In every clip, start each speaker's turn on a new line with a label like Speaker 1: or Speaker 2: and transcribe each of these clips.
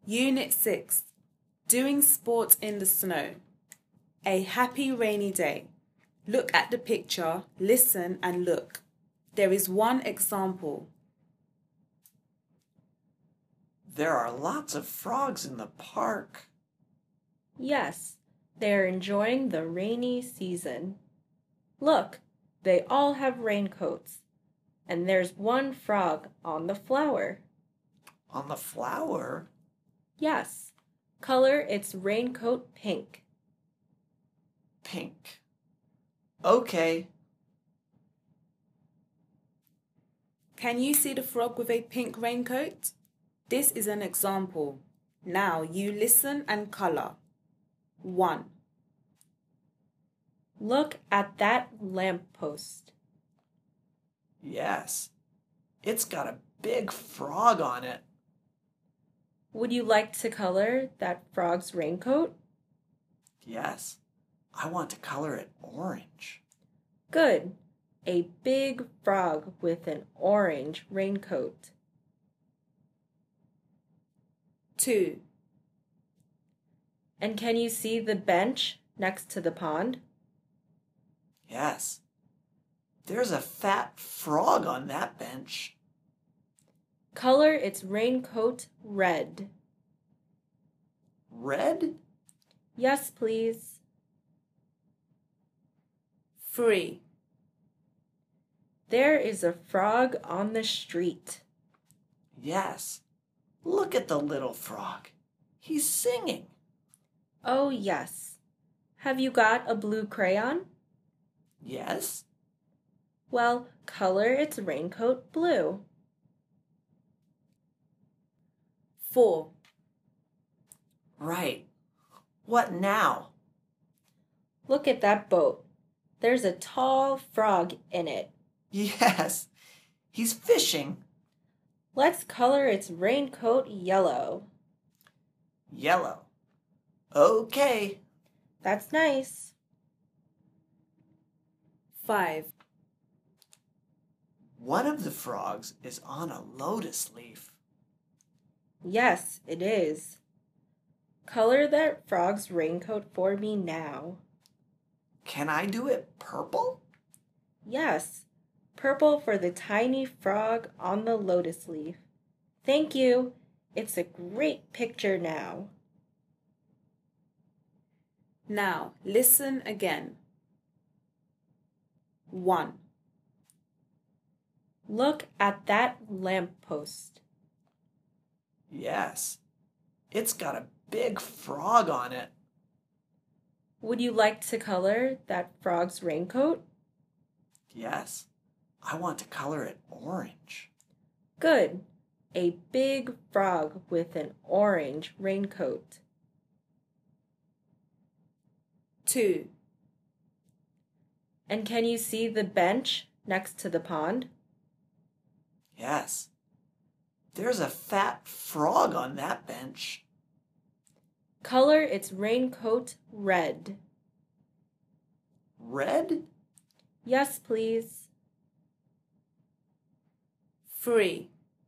Speaker 1: Unit 6. Doing sport in the snow. A happy rainy day. Look at the picture, listen and look. There is one example.
Speaker 2: There are lots of frogs in the park.
Speaker 3: Yes, they're enjoying the rainy season. Look, they all have raincoats. And there's one frog on the flower.
Speaker 2: On the flower?
Speaker 3: Yes, color its raincoat pink.
Speaker 2: Pink. Okay.
Speaker 1: Can you see the frog with a pink raincoat? This is an example. Now you listen and color. 1.
Speaker 3: Look at that lamppost.
Speaker 2: Yes. It's got a big frog on it.
Speaker 3: Would you like to color that frog's raincoat?
Speaker 2: Yes. I want to color it orange.
Speaker 3: Good. A big frog with an orange raincoat.
Speaker 1: 2.
Speaker 3: And can you see the bench next to the pond?
Speaker 2: Yes. There's a fat frog on that bench.
Speaker 3: Color its raincoat red.
Speaker 2: Red?
Speaker 3: Yes, please.
Speaker 1: 3.
Speaker 3: There is a frog on the street.
Speaker 2: Yes. Look at the little frog. He's singing.
Speaker 3: Oh, yes. Have you got a blue crayon?
Speaker 2: Yes.
Speaker 3: Well, color its raincoat blue.
Speaker 1: 4.
Speaker 2: Right. What now?
Speaker 3: Look at that boat. There's a tall frog in it.
Speaker 2: Yes. He's fishing.
Speaker 3: Let's color its raincoat yellow.
Speaker 2: Yellow. Okay.
Speaker 3: That's nice.
Speaker 1: 5.
Speaker 2: One of the frogs is on a lotus leaf.
Speaker 3: Yes, it is. Color that frog's raincoat for me now.
Speaker 2: Can I do it purple?
Speaker 3: Yes, purple for the tiny frog on the lotus leaf. Thank you. It's a great picture now.
Speaker 1: Now listen again. 1.
Speaker 3: Look at that lamppost.
Speaker 2: Yes. It's got a big frog on it.
Speaker 3: Would you like to color that frog's raincoat?
Speaker 2: Yes. I want to color it orange.
Speaker 3: Good. A big frog with an orange raincoat.
Speaker 1: 2.
Speaker 3: And can you see the bench next to the pond?
Speaker 2: Yes. There's a fat frog on that bench.
Speaker 3: Color its raincoat red.
Speaker 2: Red?
Speaker 3: Yes, please.
Speaker 1: 3.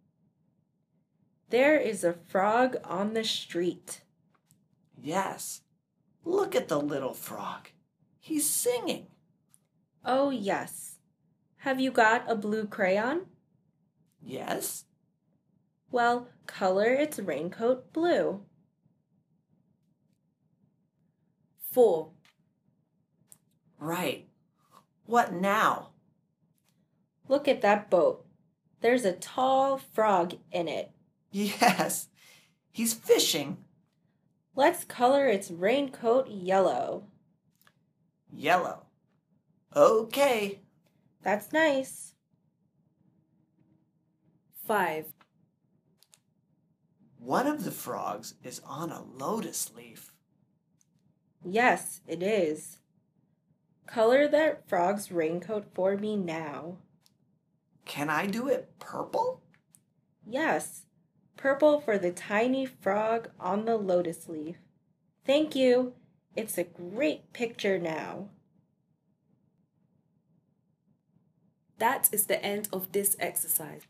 Speaker 3: There is a frog on the street.
Speaker 2: Yes. Look at the little frog. He's singing.
Speaker 3: Oh, yes. Have you got a blue crayon?
Speaker 2: Yes.
Speaker 3: Well, color its raincoat blue.
Speaker 1: 4.
Speaker 2: Right. What now?
Speaker 3: Look at that boat. There's a tall frog in it.
Speaker 2: Yes. He's fishing.
Speaker 3: Let's color its raincoat yellow.
Speaker 2: Yellow. Okay.
Speaker 3: That's nice.
Speaker 1: 5.
Speaker 2: One of the frogs is on a lotus leaf.
Speaker 3: Yes, it is. Color that frog's raincoat for me now.
Speaker 2: Can I do it purple?
Speaker 3: Yes, purple for the tiny frog on the lotus leaf. Thank you. It's a great picture now.
Speaker 1: That is the end of this exercise.